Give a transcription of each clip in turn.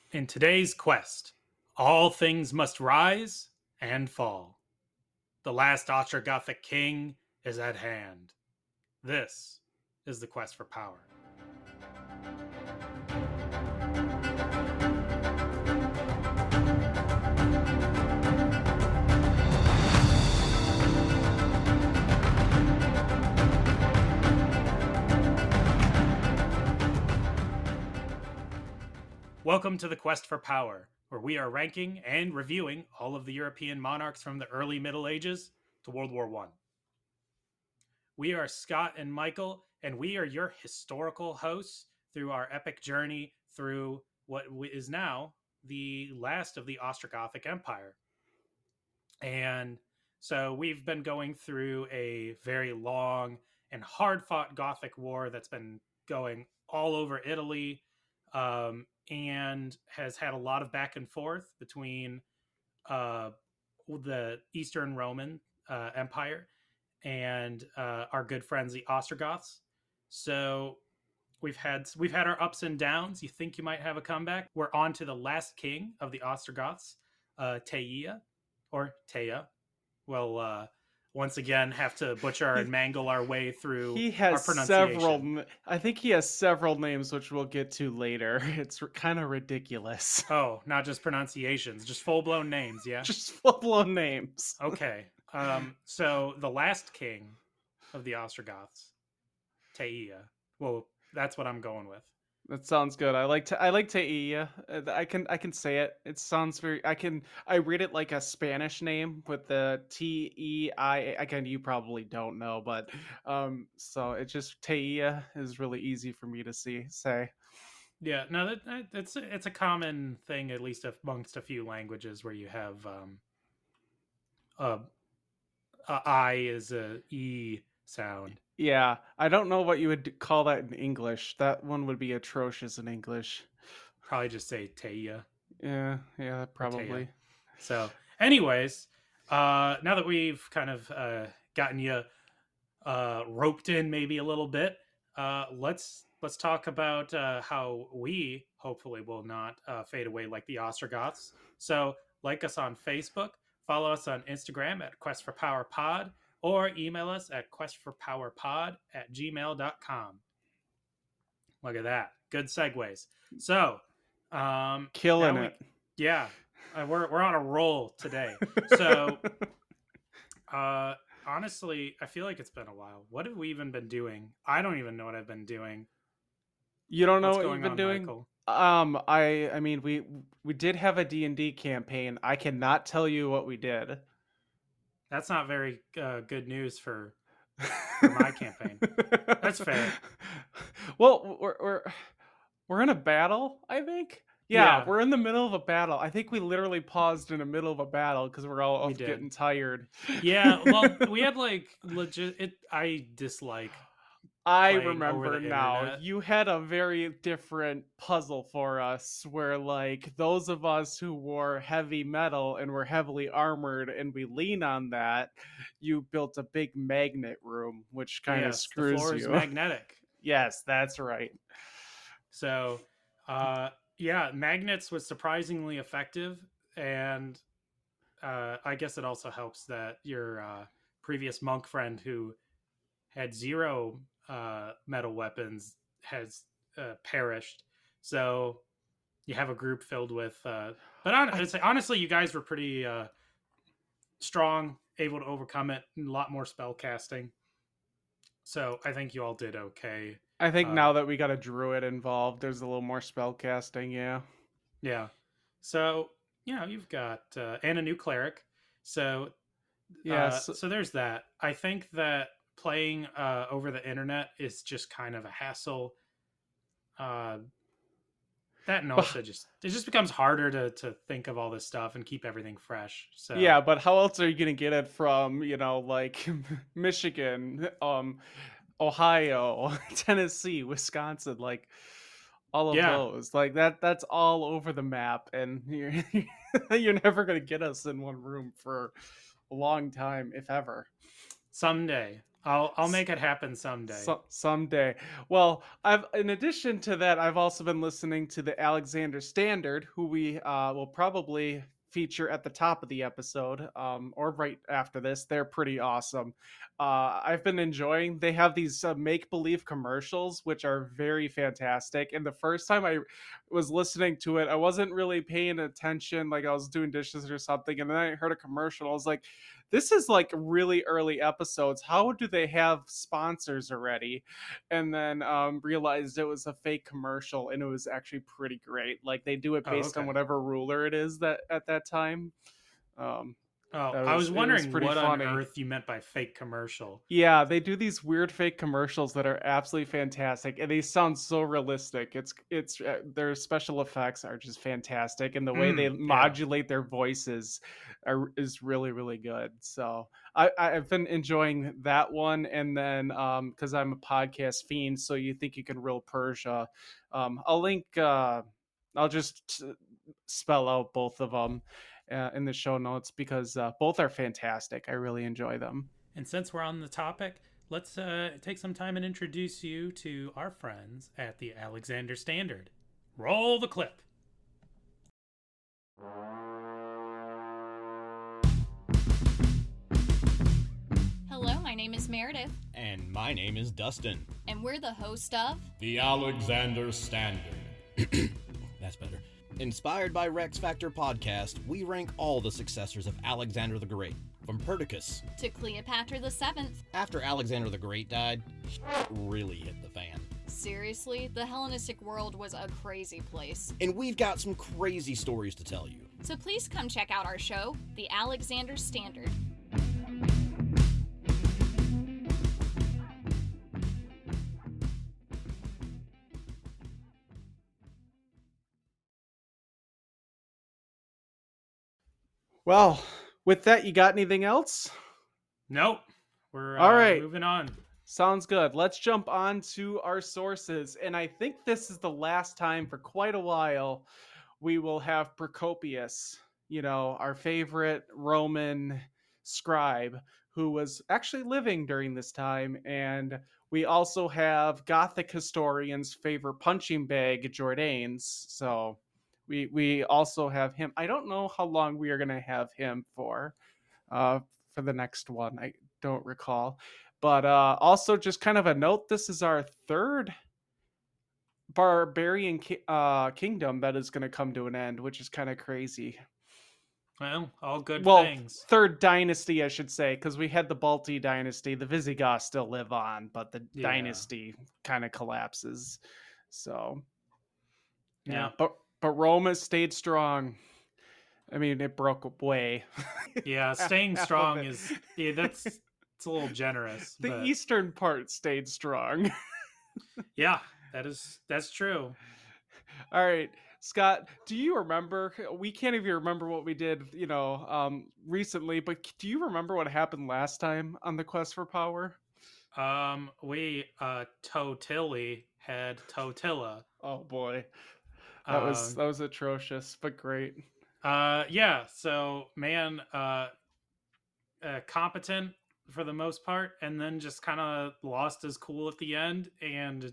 In today's quest, all things must rise and fall. The last Ostrogothic king is at hand. This is the quest for power. Welcome to the Quest for Power, where we are ranking and reviewing all of the European monarchs from the early Middle Ages to World War I. We are Scott and Michael, and we are your historical hosts through our epic journey through what is now the last of the Ostrogothic Empire. And so we've been going through a very long and hard fought Gothic war that's been going all over Italy, and has had a lot of back and forth between uh, the Eastern Roman Empire and our good friends, the Ostrogoths. So we've had our ups and downs. You think you might have a comeback? We're on to the last king of the Ostrogoths, Teia, or Teia. We'll once again have to butcher and mangle our way through He our has pronunciation. I think he has several names, which we'll get to later. It's kind of ridiculous. Oh, not just pronunciations, just full blown names. Yeah. Just full-blown names. Okay. So the last king of the Ostrogoths, Teia. Well, that's what I'm going with. That sounds good. I like Teia. I can say it. It sounds very. I read it like a Spanish name with the T-E-I. Again, you probably don't know, but so it's just Teia is really easy for me to say. Yeah, no, it's a common thing, at least amongst a few languages, where you have a, a I is a E sound. Yeah, I don't know what you would call that in English. That one would be atrocious in English. Probably just say Teia Yeah, or Teia. probably. So, anyways, now that we've kind of gotten you roped in maybe a little bit, let's talk about how we hopefully will not fade away like the Ostrogoths. So, like us on Facebook, follow us on Instagram at Quest for Power Pod, or email us at questforpowerpod@gmail.com. Look at that. Good segues. So, Killing now it. yeah, we're on a roll today. So, uh, honestly, I feel like it's been a while. What have we even been doing? I don't even know what I've been doing. You don't know What's what you've going been on, doing? Michael? I mean we did have a D&D campaign. I cannot tell you what we did. That's not very good news for my campaign. That's fair. Well, we're in a battle, I think. Yeah, Yeah, we're in the middle of a battle. I think we literally paused in the middle of a battle because we're all we did. getting tired. Yeah, well, we had like legit. I dislike I playing over remember the now. internet. You had a very different puzzle for us where, like, those of us who wore heavy metal and were heavily armored and we lean on that, you built a big magnet room, which kind of Yes, the screws floor is you. magnetic. Yes, that's right. So, yeah, magnets was surprisingly effective, and I guess it also helps that your previous monk friend who had zero metal weapons has perished. So you have a group filled with. I Honestly, you guys were pretty strong, able to overcome it. A lot more spell casting. So I think you all did okay. I think Uh, now that we got a druid involved, there's a little more spell casting, yeah. yeah. So you've got and a new cleric. So Yes. so there's that. I think that playing over the internet is just kind of a hassle. Uh, that and But also just it just becomes harder to think of all this stuff and keep everything fresh. So yeah, but how else are you gonna get it from, like Michigan, Ohio, Tennessee, Wisconsin, like all of yeah, those. Like that's all over the map and you're never going to get us in one room for a long time if ever. someday. I'll make it happen someday. Someday. Well, I've in addition to that, I've also been listening to the Alexander Standard, who we will probably feature at the top of the episode, or right after this. They're pretty awesome. I've been enjoying. They have these make believe commercials, which are very fantastic. And the first time I was listening to it, I wasn't really paying attention, like I was doing dishes or something, and then I heard a commercial. I was like, this is like really early episodes. How do they have sponsors already? And then realized it was a fake commercial, and it was actually pretty great. Like they do it Oh, based on okay. whatever ruler it is that at that time. Um, Oh, that I was was it was wondering pretty what on funny. earth you meant by fake commercial. Yeah, they do these weird fake commercials that are absolutely fantastic, and they sound so realistic. It's their special effects are just fantastic, and the way they Yeah. modulate their voices is really really good. So I've been enjoying that one, and then because I'm a podcast fiend, so you think you can real Persia. I'll link. I'll just spell out both of them in the show notes because both are fantastic. I really enjoy them. And since we're on the topic, let's take some time and introduce you to our friends at the Alexander Standard. Roll the clip. Hello, my name is Meredith, And my name is Dustin. and we're the host of The Alexander Standard. That's better. Inspired by Rex Factor Podcast, we rank all the successors of Alexander the Great, from Perdiccas. To Cleopatra the Seventh. After Alexander the Great died, really hit the fan. Seriously, the Hellenistic world was a crazy place. And we've got some crazy stories to tell you. So please come check out our show, The Alexander Standard. Well, with that, you got anything else? Nope. We're All right. moving on. Sounds good. Let's jump on to our sources. And I think this is the last time for quite a while we will have Procopius, our favorite Roman scribe who was actually living during this time. And we also have Gothic historians' favorite punching bag, Jordanes. So we also have him. I don't know how long we are going to have him for the next one. I don't recall. But also, just kind of a note, this is our third barbarian kingdom that is going to come to an end, which is kind of crazy. Well, all good Well, things. third dynasty, I should say, because we had the Balti dynasty. The Visigoths still live on, but the Yeah. dynasty kind of collapses. So, Yeah. But Rome has stayed strong. I mean, it broke away. Yeah, staying Half of strong it. is it's a little generous. The but eastern part stayed strong. yeah, that's true. All right, Scott, do you remember? We can't even remember what we did, recently, but do you remember what happened last time on the Quest for Power? We Totilli had Totilla. Oh boy, that was atrocious, but great. Yeah, so man, competent for the most part, and then just kind of lost his cool at the end, and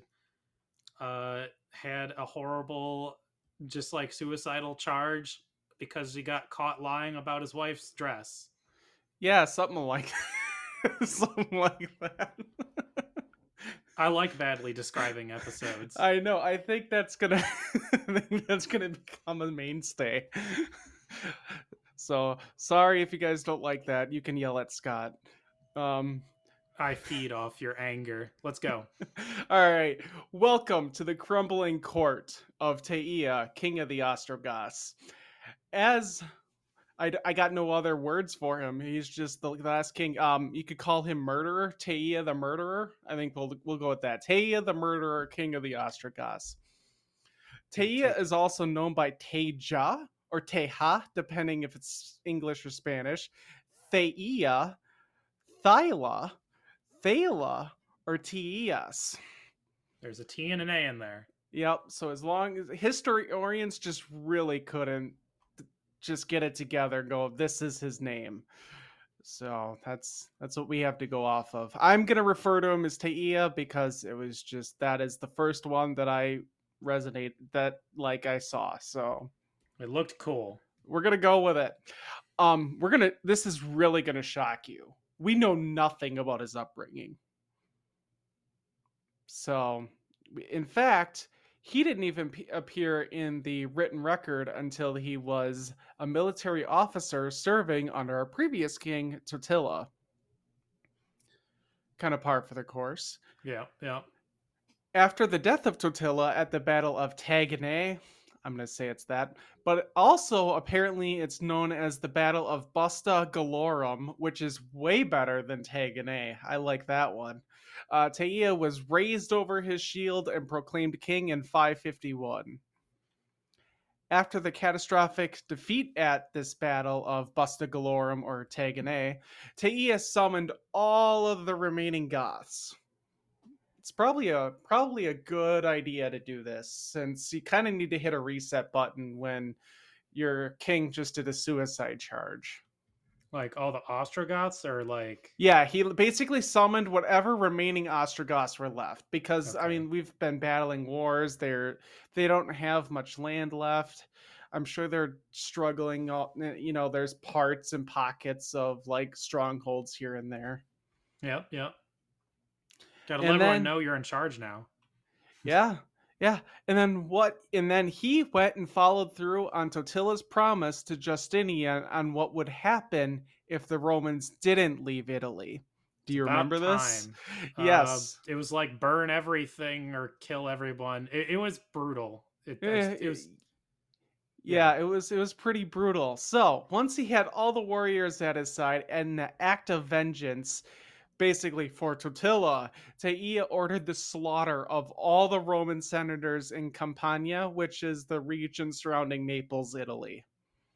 had a horrible, just like suicidal charge because he got caught lying about his wife's dress. Yeah, something like something like that. I like badly describing episodes. I know. I think that's gonna become a mainstay. So sorry if you guys don't like that. You can yell at Scott. I feed off your anger. Let's go. All right. Welcome to the crumbling court of Teia, king of the Ostrogoths. As I got no other words for him. He's just the last king. You could call him murderer, Teia the murderer. I think we'll go with that. Teia the murderer, king of the Ostrogoths. Teia is also known by Teja or Teja, depending if it's English or Spanish. Theia, Thyla, Thala, or Teias. There's a T and an A in there. Yep. So as long as historians just really couldn't just get it together and go, this is his name. So that's what we have to go off of. I'm gonna refer to him as Taia because it was just that is the first one that I saw. So It looked cool. we're gonna go with it. This is really gonna shock you. We know nothing about his upbringing. So, in fact, he didn't even appear in the written record until he was a military officer serving under our previous king, Totila. Kind of par for the course. Yeah, yeah. After the death of Totila at the Battle of Tagenay, I'm going to say it's that, but also apparently it's known as the Battle of Busta Galorum, which is way better than Tagenay. I like that one. Taia was raised over his shield and proclaimed king in 551. After the catastrophic defeat at this battle of Busta Galorum or Tagenay, Taia summoned all of the remaining Goths. It's probably a good idea to do this, since you kind of need to hit a reset button when your king just did a suicide charge. Like all the Ostrogoths, or like... Yeah, he basically summoned whatever remaining Ostrogoths were left, because I Okay. mean, we've been battling wars. They don't have much land left. I'm sure they're struggling. There's parts and pockets of like strongholds here and there. Yep, yep. Gotta And let everyone then- know you're in charge now. Yeah. And then he went and followed through on Totila's promise to Justinian on what would happen if the Romans didn't leave Italy. Do you About remember this? time. Yes. It was like burn everything or kill everyone. It was brutal. It was... Yeah, it was pretty brutal. So, once he had all the warriors at his side and the act of vengeance, basically for Totila, Taia ordered the slaughter of all the Roman senators in Campania, which is the region surrounding Naples, Italy.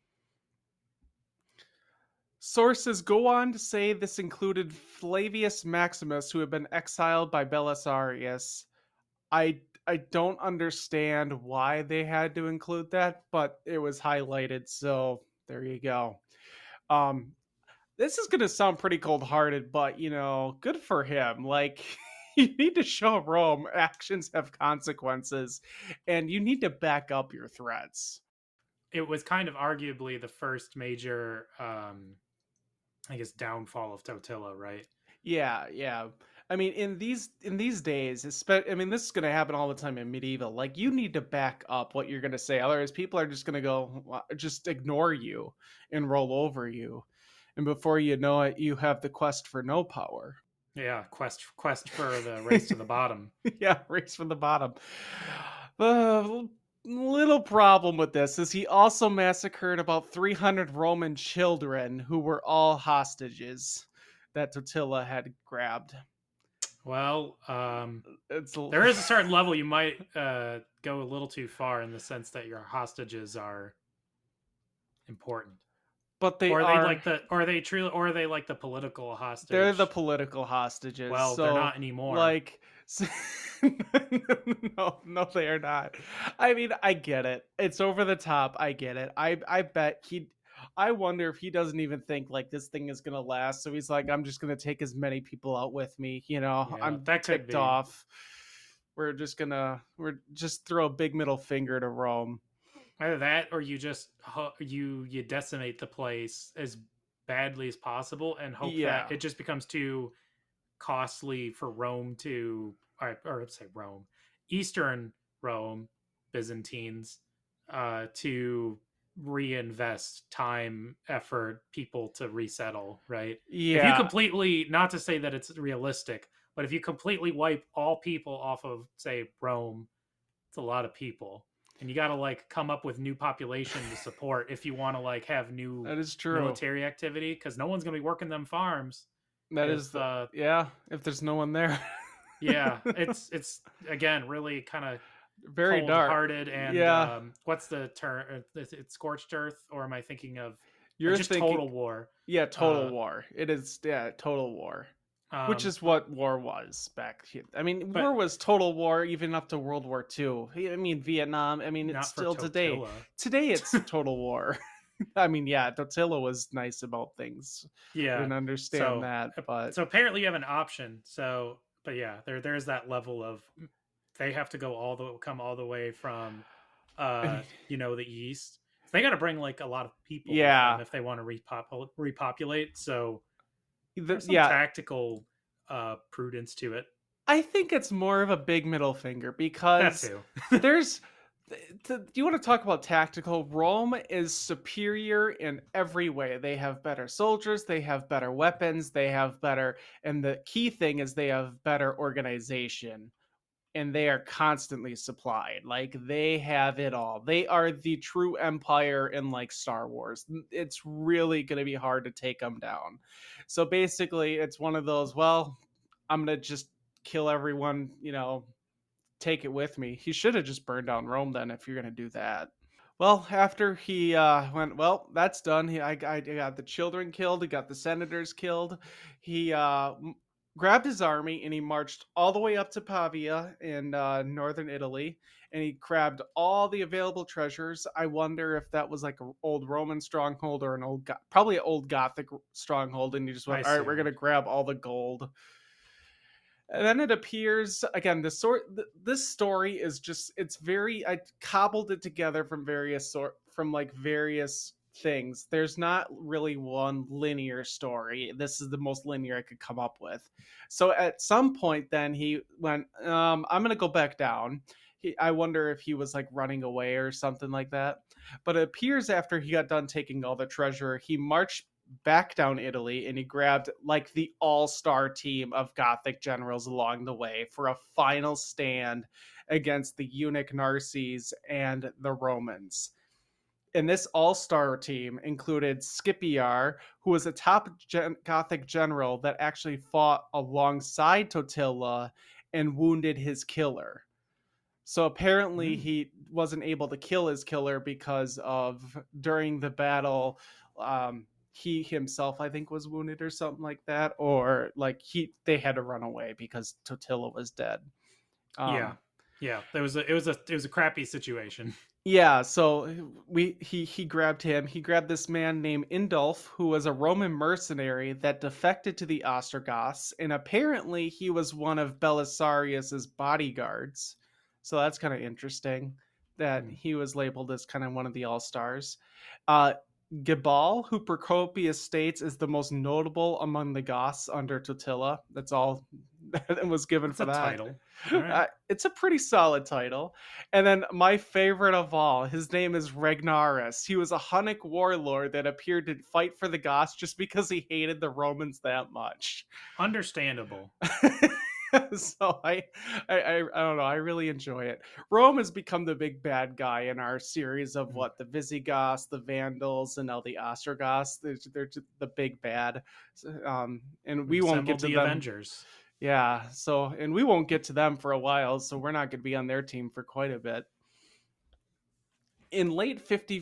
Sources go on to say this included Flavius Maximus, who had been exiled by Belisarius. I don't understand why they had to include that, but it was highlighted, so there you go. This is going to sound pretty cold-hearted, but, good for him. Like, you need to show Rome actions have consequences, and you need to back up your threats. It was kind of arguably the first major, I guess, downfall of Totila, right? Yeah. I mean, in these days, this is going to happen all the time in medieval. Like, you need to back up what you're going to say. Otherwise, people are just going to just ignore you and roll over you. And before you know it, you have the quest for no power. Yeah, quest for the race to the bottom. Yeah, race from the bottom. The little problem with this is he also massacred about 300 Roman children who were all hostages that Totila had grabbed. Well, There there is a certain level you might go a little too far in the sense that your hostages are important. But Or are they like the political hostage? They're the political hostages. Well, so, they're not anymore. Like, no, they are not. I mean, I get it. It's over the top. I get it. I bet I wonder if he doesn't even think like this thing is gonna last. So he's like, I'm just gonna take as many people out with me. I'm that could ticked be. off. We're just throw a big middle finger to Rome. Either that, or you just you decimate the place as badly as possible and hope that it just becomes too costly for Rome or say Rome, Eastern Rome, Byzantines, to reinvest time, effort, people to resettle, right? Yeah. If you completely, not to say that it's realistic, but if you completely wipe all people off of, say, Rome, it's a lot of people. And you got to like come up with new population to support if you want to like have new That is true. military activity, because no one's going to be working them farms. That if, is if there's no one there. Yeah, it's again really kind of very dark. Cold-hearted and what's the term? Is it scorched earth, or am I thinking of just total war? Yeah, total war. It is total war. Which is what war was back here. I mean, war was total war even up to World War II. I mean, Vietnam. I mean, it's still today. Today, it's total war. I mean, yeah, Totila was nice about things. I Yeah. didn't understand So that, but so apparently you have an option. So, but yeah, there's that level of they have to come all the way from the east. So they got to bring like a lot of people with them yeah, if they want to repopulate. So the, there's some yeah, tactical prudence to it. I think it's more of a big middle finger That because too. there's you want to talk about tactical? Rome is superior in every way. They have better soldiers, they have better weapons, they have better, and the key thing is they have better organization, and they are constantly supplied. Like they have it all. They are the true empire in like Star Wars. It's really going to be hard to take them down. So basically, it's one of those, well, I'm going to just kill everyone, take it with me. He should have just burned down Rome then if you're going to do that. Well, after he went, well, that's done. I got the children killed. He got the senators killed. He grabbed his army and he marched all the way up to Pavia in northern Italy, and he grabbed all the available treasures. I wonder if that was like an old Roman stronghold or probably an old Gothic stronghold, and he just went, all right, we're gonna grab all the gold. And then it appears again. This story is just—it's very. I cobbled it together from various things. There's not really one linear story. This is the most linear I could come up with. So at some point, then he went, I'm gonna go back down. I wonder if he was like running away or something like that. But it appears after he got done taking all the treasure, he marched back down Italy and he grabbed like the all-star team of Gothic generals along the way for a final stand against the eunuch Narses and the Romans. And this all-star team included Scipiar, who was a top Gothic general that actually fought alongside Totila and wounded his killer. So apparently he wasn't able to kill his killer because of during the battle, he himself I think was wounded or something like that, or like they had to run away because Totila was dead. Yeah. It was a crappy situation. Yeah, so he grabbed him. He grabbed this man named Indulf, who was a Roman mercenary that defected to the Ostrogoths, and apparently he was one of Belisarius's bodyguards. So that's kind of interesting that he was labeled as kind of one of the all-stars. Gebal, who Procopius states is the most notable among the Goths under Totila. That's all that was given for that title. Right. It's a pretty solid title. And then my favorite of all, his name is Regnaris. He was a Hunnic warlord that appeared to fight for the Goths just because he hated the Romans that much. Understandable. So I don't know. I really enjoy it. Rome has become the big bad guy in our series of the Visigoths, the Vandals, and now the Ostrogoths. They're the big bad. And we won't get to the them. Avengers. Yeah. So, and we won't get to them for a while. So we're not going to be on their team for quite a bit. In late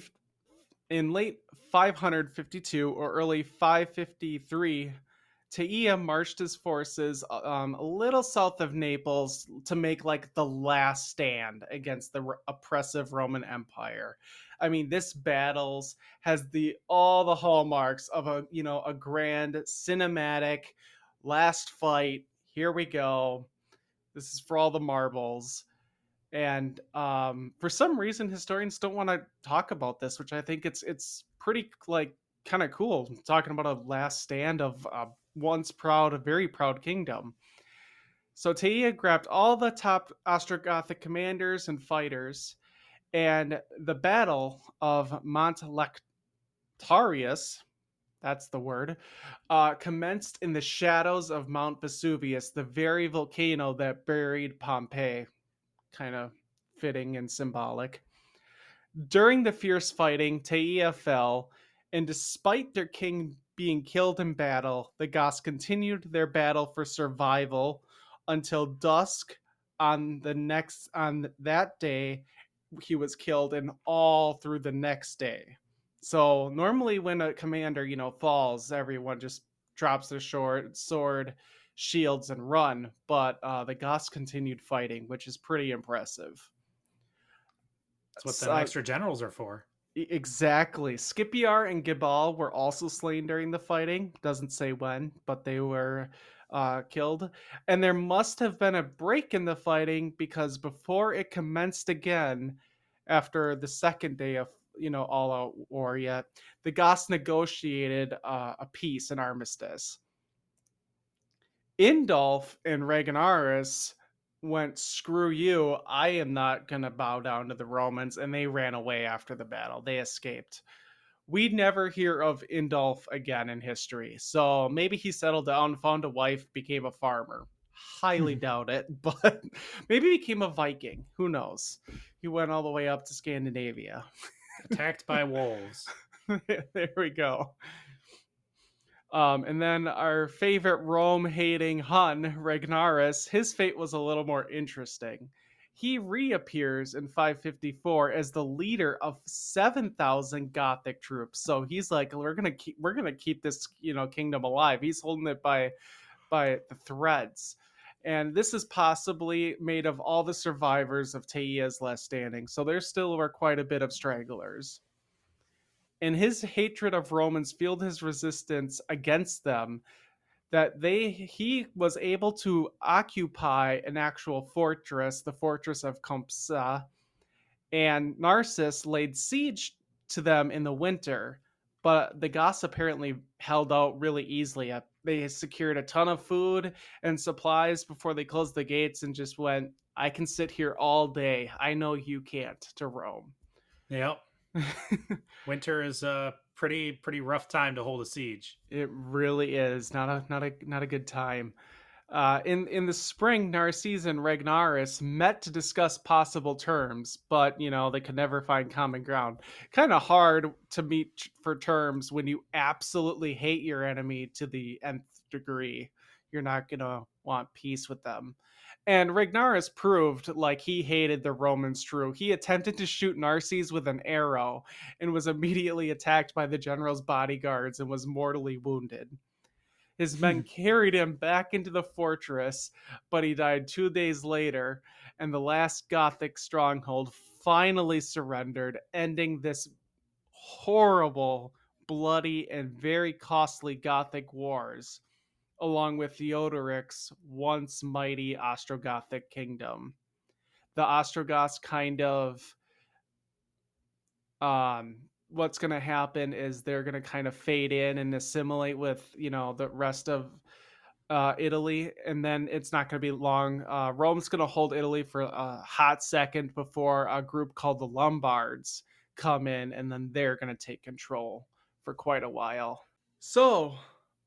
552 or early 553. Teia marched his forces a little south of Naples to make like the last stand against the oppressive Roman Empire. I mean, this battles has all the hallmarks of a grand cinematic last fight. Here we go. This is for all the marbles. And for some reason, historians don't want to talk about this, which I think it's pretty like kind of cool, talking about a last stand of a very proud kingdom. So Teia grabbed all the top Ostrogothic commanders and fighters, and the Battle of Montlectarius, that's the word, commenced in the shadows of Mount Vesuvius, the very volcano that buried Pompeii. Kind of fitting and symbolic. During the fierce fighting, Teia fell, and despite their king being killed in battle, the Goths continued their battle for survival until dusk on that day. He was killed, and all through the next day. So normally when a commander, falls, everyone just drops their sword, shields, and run. But the Goths continued fighting, which is pretty impressive. That's what the extra generals are for. Exactly. Scipio and Gibal were also slain during the fighting. Doesn't say when, but they were killed. And there must have been a break in the fighting because before it commenced again, after the second day of all out war, yet the Goths negotiated a peace, an armistice. Indolf and Reganaris went, screw you, I am not going to bow down to the Romans, and they ran away after the battle. They escaped. We'd never hear of Indolf again in history, so maybe he settled down, found a wife, became a farmer. Highly doubt it, but maybe he became a Viking. Who knows? He went all the way up to Scandinavia. Attacked by wolves. There we go. And then our favorite Rome-hating Hun, Regnaris, his fate was a little more interesting. He reappears in 554 as the leader of 7,000 Gothic troops. So he's like, we're gonna keep this kingdom alive. He's holding it by the threads. And this is possibly made of all the survivors of Teia's last standing. So there still were quite a bit of stragglers. In his hatred of Romans fueled his resistance against them, that he was able to occupy an actual fortress, the fortress of Compsa, and Narcissus laid siege to them in the winter. But the Goths apparently held out really easily. They secured a ton of food and supplies before they closed the gates and just went, I can sit here all day. I know you can't, to Rome. Yep. Winter is a pretty rough time to hold a siege. It really is not a good time. In the spring, Narcisse and Regnaris met to discuss possible terms, but they could never find common ground. Kind of hard to meet for terms when you absolutely hate your enemy to the nth degree. You're not gonna want peace with them. And Regnaris proved like he hated the Romans true. He attempted to shoot Narcisse with an arrow and was immediately attacked by the general's bodyguards and was mortally wounded. His men carried him back into the fortress, but he died 2 days later, and the last Gothic stronghold finally surrendered, ending this horrible, bloody, and very costly Gothic wars, along with Theodoric's once mighty Ostrogothic kingdom. The Ostrogoths kind of what's going to happen is they're going to kind of fade in and assimilate with the rest of Italy, and then it's not going to be long. Rome's going to hold Italy for a hot second before a group called the Lombards come in, and then they're going to take control for quite a while. So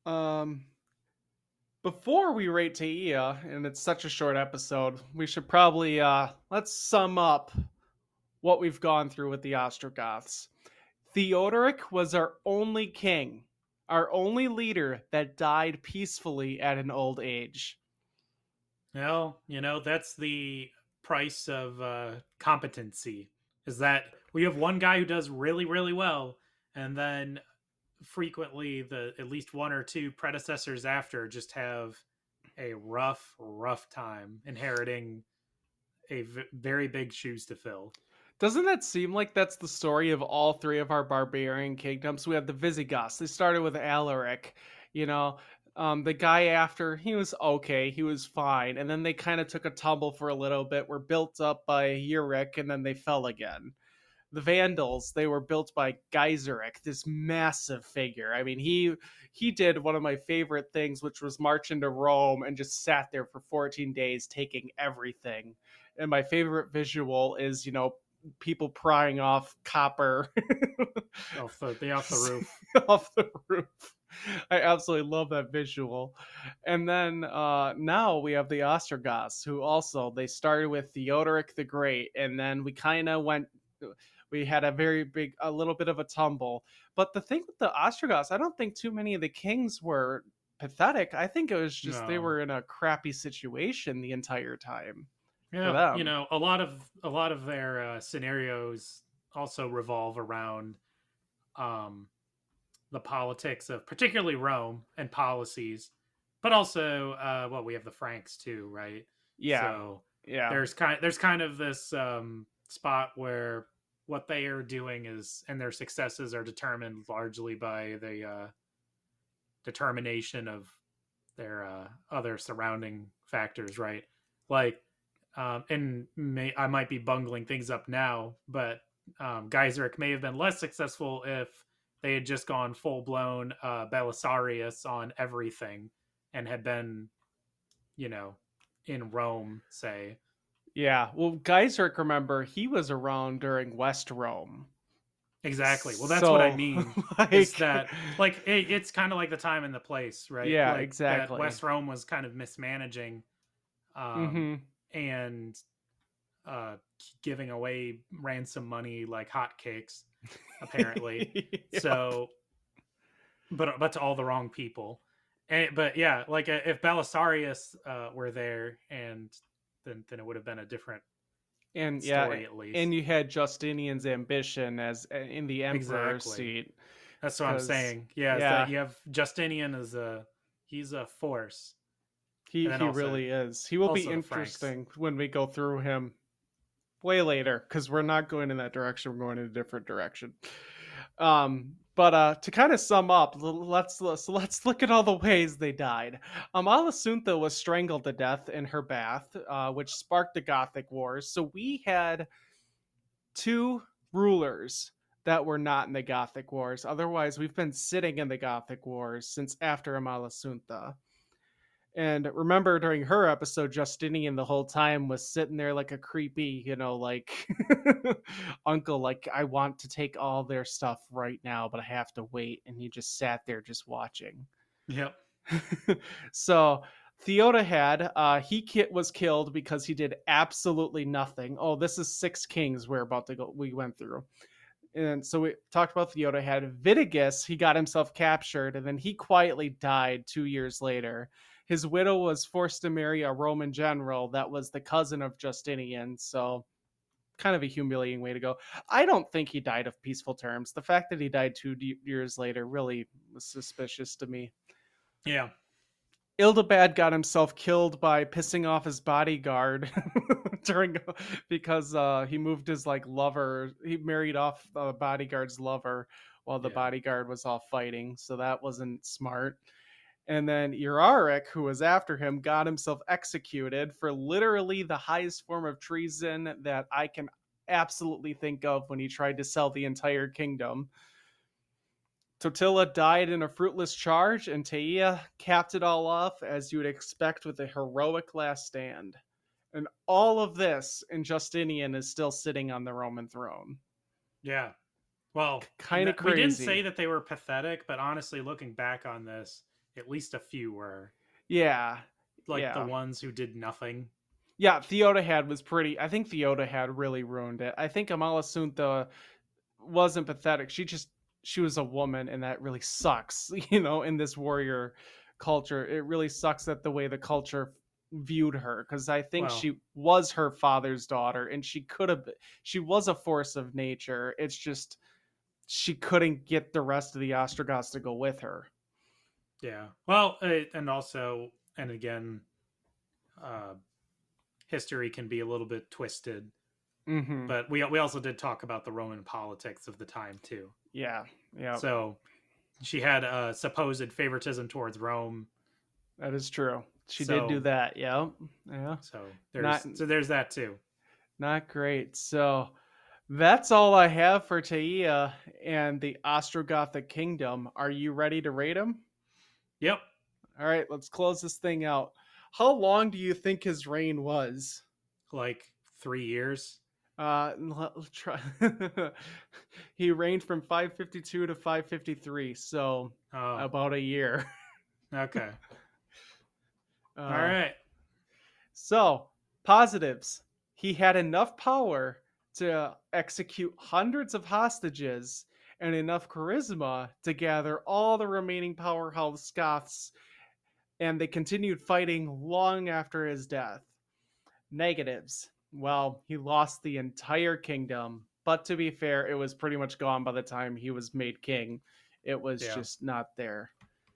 before we rate Teia, and it's such a short episode, we should probably let's sum up what we've gone through with the Ostrogoths. Theodoric was our only king, our only leader that died peacefully at an old age. Well, that's the price of competency, is that we have one guy who does really, really well, and then frequently at least one or two predecessors after just have a rough time inheriting very big shoes to fill. Doesn't that seem like that's the story of all three of our barbarian kingdoms? We have the Visigoths. They started with Alaric, the guy after, he was okay, he was fine, and then they kind of took a tumble for a little bit, were built up by Euric, and then they fell again. The Vandals, they were built by Gaiseric, this massive figure. I mean, he did one of my favorite things, which was march into Rome and just sat there for 14 days taking everything. And my favorite visual is, people prying off copper off the roof. Off the roof. I absolutely love that visual. And then now we have the Ostrogoths, who also, they started with Theodoric the Great, and then we kind of we had a little bit of a tumble. But the thing with the Ostrogoths, I don't think too many of the kings were pathetic. I think it was just They were in a crappy situation the entire time. Yeah, a lot of their scenarios also revolve around the politics of particularly Rome and policies, but also we have the Franks too, right? Yeah. So yeah, there's kind of this spot where what they are doing is, and their successes are determined largely by the determination of their other surrounding factors, right? Like, I might be bungling things up now, but Geiseric may have been less successful if they had just gone full blown Belisarius on everything and had been, in Rome, say. Yeah. Well, Geiseric, remember, he was around during West Rome. Exactly. Well, that's what I So, mean. like, Is that it's kind of like the time and the place, right? Yeah, like, exactly. That West Rome was kind of mismanaging, and giving away ransom money like hotcakes, apparently. Yep. So, but to all the wrong people. But yeah, like if Belisarius were there, and then it would have been a different And story, at least. and you had Justinian's ambition as in the emperor's Exactly. seat. That's what I'm 'Cause- saying. Yeah, is yeah. that you have Justinian as he's a force. He And then also- really is. He will be also the Franks. interesting when we go through him way later, because we're not going in that direction. We're going in a different direction. But to kind of sum up, let's look at all the ways they died. Amalasuntha was strangled to death in her bath, which sparked the Gothic Wars. So we had 2 rulers that were not in the Gothic Wars. Otherwise, we've been sitting in the Gothic Wars since after Amalasuntha. And remember, during her episode, Justinian the whole time was sitting there like a creepy, like uncle, like, I want to take all their stuff right now, but I have to wait. And he just sat there just watching. Yep. So Theodahad, was killed because he did absolutely nothing. Oh, this is 6 kings we went through. And so we talked about Theodahad. Vitigus, he got himself captured, and then he quietly died 2 years later. His widow was forced to marry a Roman general that was the cousin of Justinian, so kind of a humiliating way to go. I don't think he died of peaceful terms. The fact that he died 2 years later really was suspicious to me. Yeah. Ildibad got himself killed by pissing off his bodyguard because he moved his lover. He married off the bodyguard's lover while the bodyguard was off fighting, so that wasn't smart. And then Uraric, who was after him, got himself executed for literally the highest form of treason that I can absolutely think of, when he tried to sell the entire kingdom. Totila died in a fruitless charge, and Teia capped it all off, as you would expect, with a heroic last stand. And all of this, and Justinian is still sitting on the Roman throne. Yeah. Well, Kind of we didn't crazy. say that they were pathetic, but honestly, looking back on this, at least a few were. Yeah. Like the ones who did nothing. Yeah, Theodahad was pretty... I think Theodahad really ruined it. I think Amalasuntha wasn't pathetic. She was a woman, and that really sucks, in this warrior culture. It really sucks that the way the culture viewed her, because I think she was her father's daughter, and she was a force of nature. It's just she couldn't get the rest of the Ostrogoths to go with her. Yeah. Well, and again, history can be a little bit twisted. Mm-hmm. But we also did talk about the Roman politics of the time too. Yeah. So she had a supposed favoritism towards Rome. That is true. She did do that. Yeah. So there's that too. Not great. So that's all I have for Teia and the Ostrogothic kingdom. Are you ready to rate him? Yep. All right, let's close this thing out. How long do you think his reign was? Like 3 years. Let's try. He reigned from 552 to 553, so about a year. Okay. All right. So, positives. He had enough power to execute hundreds of hostages and enough charisma to gather all the remaining powerhouse Goths, and they continued fighting long after his death. Negatives. Well, he lost the entire kingdom, but to be fair, it was pretty much gone by the time he was made king. It was just not there.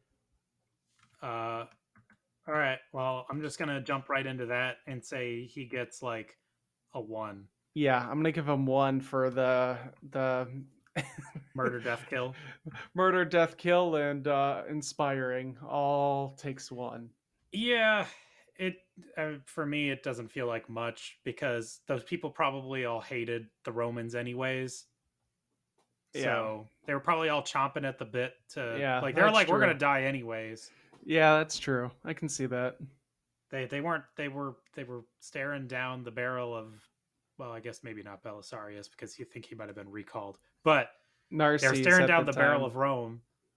All right. Well, I'm just going to jump right into that and say he gets like a 1. Yeah, I'm gonna give him 1 for the Murder, death, kill. murder, death, kill, and inspiring. All takes 1. Yeah, it for me it doesn't feel like much because those people probably all hated the Romans anyways. Yeah. So they were probably all chomping at the bit to Yeah, like they're that's like we're true. gonna die anyways. Yeah, that's true. I can see that. They weren't they were staring down the barrel of, well, I guess maybe not Belisarius because you think he might have been recalled, but they're Narses staring at down the barrel time. of Rome,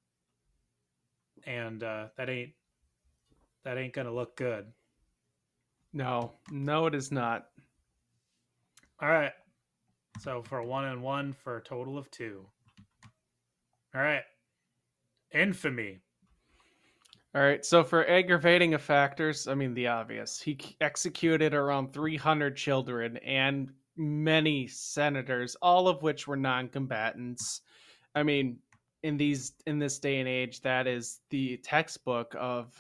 and that ain't gonna look good. No, it is not. All right, so for a 1 and 1 for a total of 2. All right, infamy. All right, so for aggravating factors, I mean the obvious. He executed around 300 children and many senators, all of which were non-combatants. I mean, in this day and age, that is the textbook of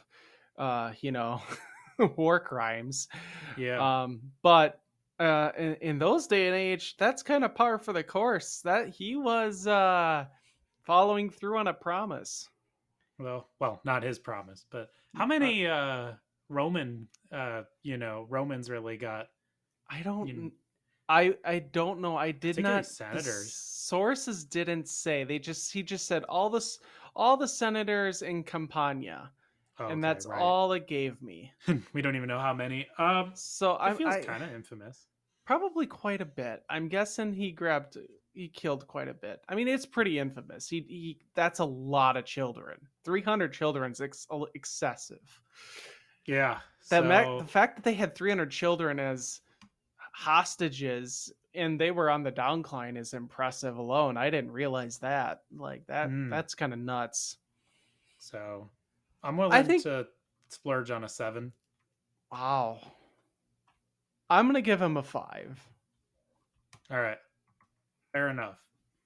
war crimes. Yeah. But in those day and age, that's kind of par for the course. That he was following through on a promise. Well, not his promise, but how many Roman Romans really got? I don't. You- I don't know. I did Particularly not. The senators. sources didn't say. He just said all the senators in Campania, Oh, and okay, that's right. all it gave me. We don't even know how many. So it feels I kind of infamous. probably quite a bit. I'm guessing he killed quite a bit. I mean, it's pretty infamous. He that's a lot of children. 300 children is excessive. Yeah. The fact that they had 300 children as hostages and they were on the downcline is impressive alone. I didn't realize that. Like that that's kind of nuts. So I'm willing to splurge on a 7. Wow. I'm going to give him a 5. All right. Fair enough.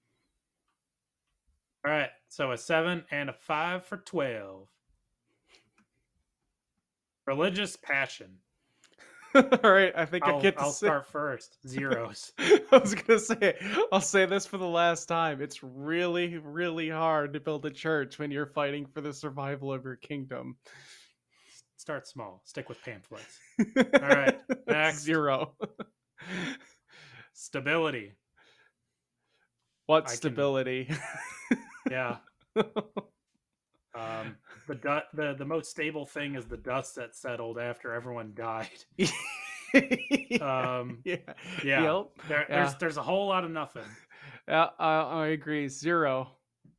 All right. So a 7 and a 5 for 12. Religious passion. All right, I think I get to I'll say. start first. Zeros. I was gonna say, I'll say this for the last time. It's really, really hard to build a church when you're fighting for the survival of your kingdom. Start small. Stick with pamphlets. All right. Next. 0. Stability. What stability? Yeah. The most stable thing is the dust that settled after everyone died. Yeah. Yep. There's a whole lot of nothing. Yeah, I agree. 0.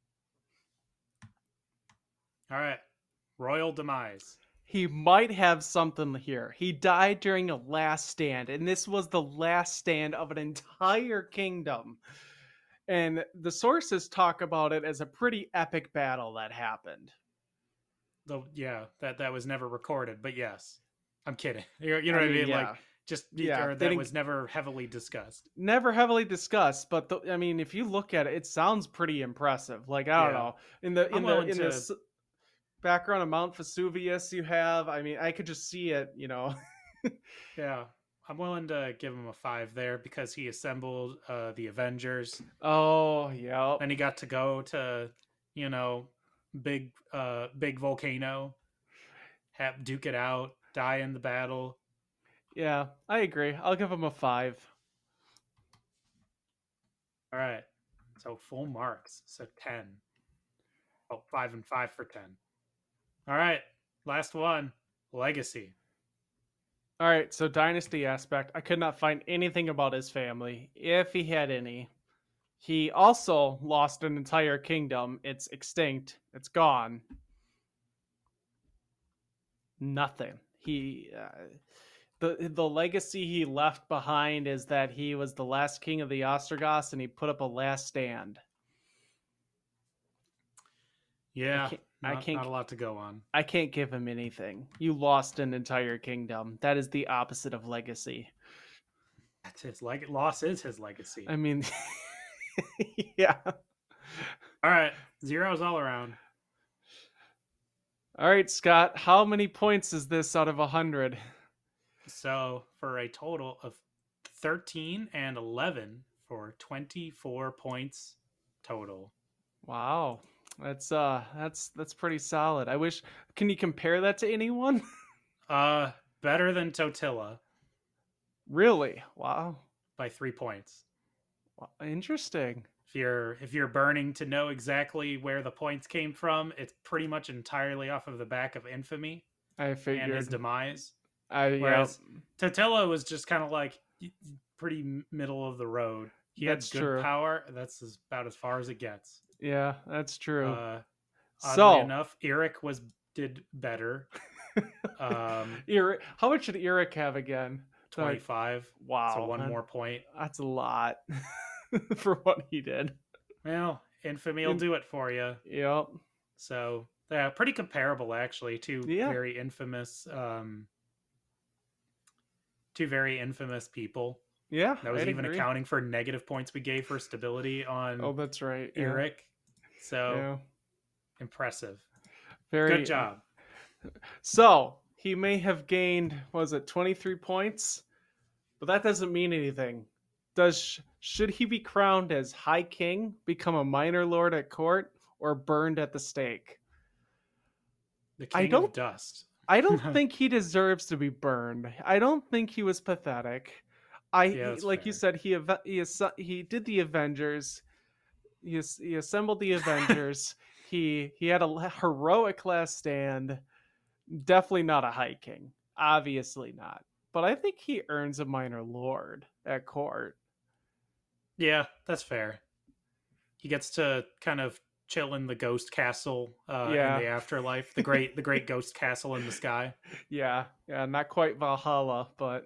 All right. Royal demise. He might have something here. He died during a last stand, and this was the last stand of an entire kingdom. And the sources talk about it as a pretty epic battle that happened. Though, yeah, that was never recorded, but yes, I'm kidding. You know what I mean? Yeah. Like, that was never heavily discussed. Never heavily discussed, but I mean, if you look at it, it sounds pretty impressive. Like I don't know, in the background of Mount Vesuvius, you have. I mean, I could just see it. Yeah, I'm willing to give him a 5 there because he assembled the Avengers. Oh yeah. And he got to go to, big volcano, duke it out, die in the battle. Yeah, I agree. I'll give him a 5. All right, so full marks, so 10. Oh, 5 and 5 for 10. All right, last one, legacy. All right, so dynasty aspect. I could not find anything about his family, if he had any. He also lost an entire kingdom. It's extinct. It's gone. Nothing. The legacy he left behind is that he was the last king of the Ostrogoths, and he put up a last stand. Yeah, not a lot to go on. I can't give him anything. You lost an entire kingdom. That is the opposite of legacy. That's his loss is his legacy. I mean, yeah. All right, zeros all around. All right, Scott. How many points is this out of 100? So for a total of 13 and 11 for 24 points total. Wow. That's pretty solid. I wish, can you compare that to anyone? Better than Totila Really? Wow. by 3 points. Interesting. If you're burning to know exactly where the points came from, it's pretty much entirely off of the back of Infamy I and figured. his demise. Yeah, Whereas Totila was just kind of like pretty middle of the road. He had That's good true. power. That's about as far as it gets. yeah, that's true. Oddly So, enough, Eric did better. How much did Eric have again? 25. Wow. So one more point. That's a lot for what he did. Well, Infamy will do it for you. Yep. So yeah, pretty comparable actually. Two very infamous people. Yeah. That was even accounting for negative points we gave for stability on Oh, that's right. Eric. So Yeah. impressive. Very good job. So he may have gained, was it 23 points? But that doesn't mean anything. Should he be crowned as High King, become a minor lord at court, or burned at the stake? The King of Dust. I don't think he deserves to be burned. I don't think he was pathetic. Like fair. You said, he did the Avengers. He assembled the Avengers. He had a heroic last stand. Definitely not a High King. Obviously not. But I think he earns a minor lord at court. Yeah, that's fair. He gets to kind of chill in the ghost castle in the afterlife. The great ghost castle in the sky. Yeah, not quite Valhalla, but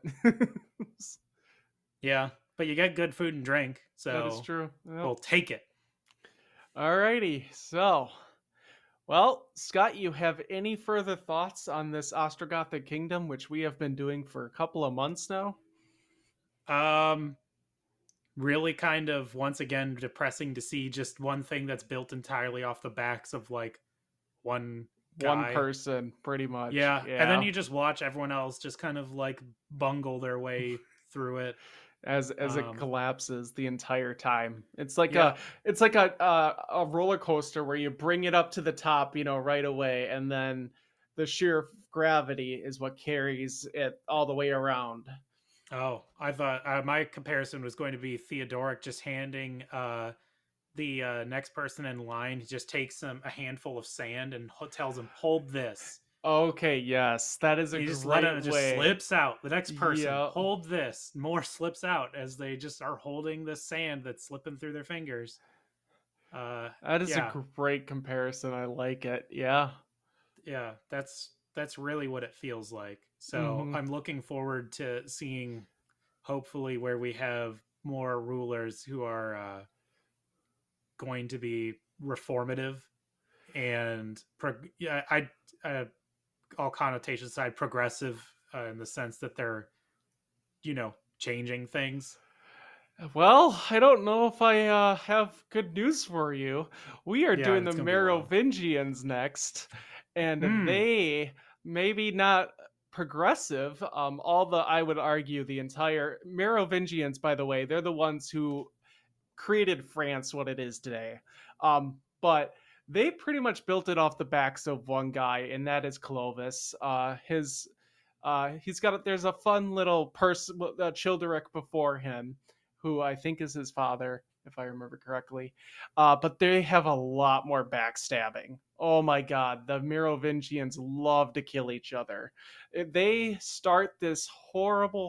yeah, but you get good food and drink, so that is true. Yep. We'll take it. Alrighty, so, well, Scott, you have any further thoughts on this Ostrogothic kingdom, which we have been doing for a couple of months now? Really kind of, once again, depressing to see just one thing that's built entirely off the backs of, like, one person, pretty much. Yeah, and then you just watch everyone else just kind of, like, bungle their way through it. As it collapses the entire time. It's like a roller coaster where you bring it up to the top, right away, and then the sheer gravity is what carries it all the way around. Oh, I thought my comparison was going to be Theodoric just handing the next person in line. He just takes a handful of sand and tells him, "Hold this." Okay, yes, that is a great just way. Just slips out. The next person, hold this. More slips out as they just are holding the sand that's slipping through their fingers. That is a great comparison. I like it. Yeah. Yeah, that's really what it feels like. So I'm looking forward to seeing, hopefully, where we have more rulers who are going to be reformative and all connotations aside, progressive in the sense that they're, changing things. Well, I don't know if I have good news for you. We are doing the Merovingians next, and they maybe not progressive. I would argue the entire Merovingians, by the way, they're the ones who created France what it is today. But they pretty much built it off the backs of one guy, and that is Clovis. There's a fun little person, Childeric before him, who I think is his father, if I remember correctly. But they have a lot more backstabbing. Oh my God, the Merovingians love to kill each other. They start this horrible,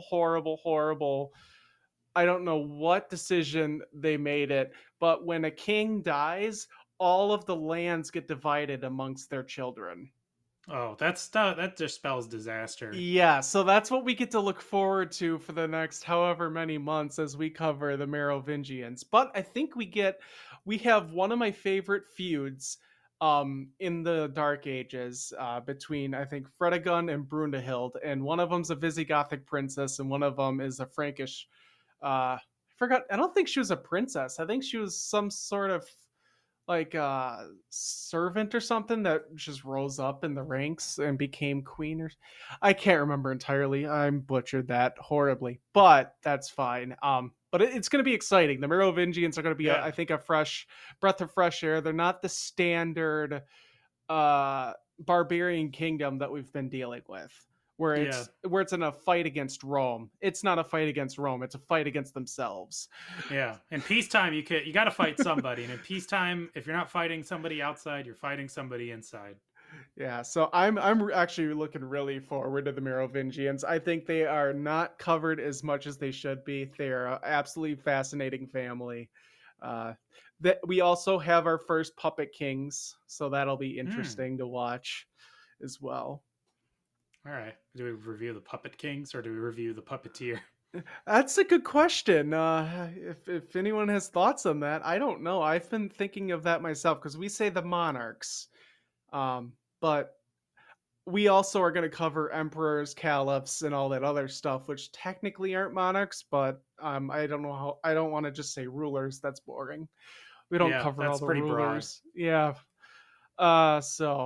I don't know what decision they made it, but when a king dies, all of the lands get divided amongst their children. Oh, that just spells disaster. Yeah, so that's what we get to look forward to for the next however many months as we cover the Merovingians. But I think we have one of my favorite feuds in the Dark Ages between, I think, Fredegund and Brunhild, and one of them's a Visigothic princess and one of them is a Frankish I don't think she was a princess. I think she was some sort of like a servant or something that just rose up in the ranks and became queen, or I can't remember entirely. I'm butchered that horribly, but that's fine. But it's going to be exciting. The Merovingians are going to be, Yeah. I think, a fresh breath of fresh air. They're not the standard barbarian kingdom that we've been dealing with, where it's in a fight against Rome. It's not a fight against Rome, it's a fight against themselves. Yeah. In peacetime, you got to fight somebody, and in peacetime, if you're not fighting somebody outside, you're fighting somebody inside. Yeah, so I'm actually looking really forward to the Merovingians. I think they are not covered as much as they should be. They are an absolutely fascinating family. That we also have our first puppet kings, so that'll be interesting to watch as well. All right. Do we review the Puppet Kings or do we review the Puppeteer? That's a good question. If anyone has thoughts on that, I don't know. I've been thinking of that myself because we say the monarchs, but we also are going to cover emperors, caliphs, and all that other stuff, which technically aren't monarchs. But I don't know how. I don't want to just say rulers. That's boring. We don't cover all the rulers. Broad. Yeah.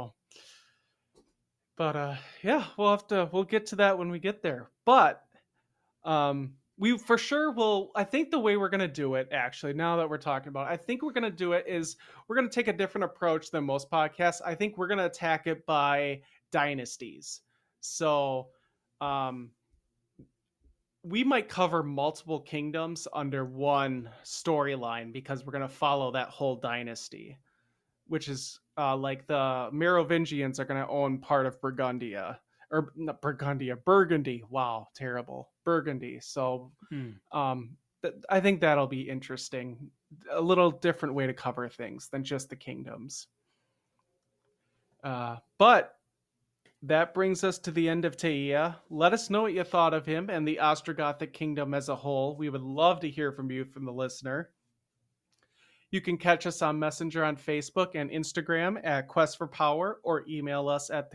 Yeah, we'll get to that when we get there. But we for sure will. I think the way we're gonna do it, actually, now that we're talking about it, I think we're gonna do it is we're gonna take a different approach than most podcasts. I think we're gonna attack it by dynasties. So we might cover multiple kingdoms under one storyline because we're gonna follow that whole dynasty, which is like the Merovingians are going to own part of Burgundia, or not Burgundia, Burgundy. Wow, terrible, Burgundy. So, I think that'll be interesting. A little different way to cover things than just the kingdoms. But that brings us to the end of Teia. Let us know what you thought of him and the Ostrogothic kingdom as a whole. We would love to hear from you, from the listener. You can catch us on Messenger on Facebook and Instagram at Quest for Power, or email us at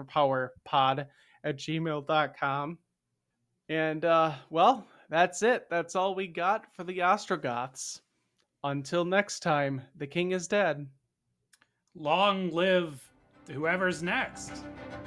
thequestforpowerpod@gmail.com. And, well, that's it. That's all we got for the Ostrogoths. Until next time, the king is dead. Long live whoever's next.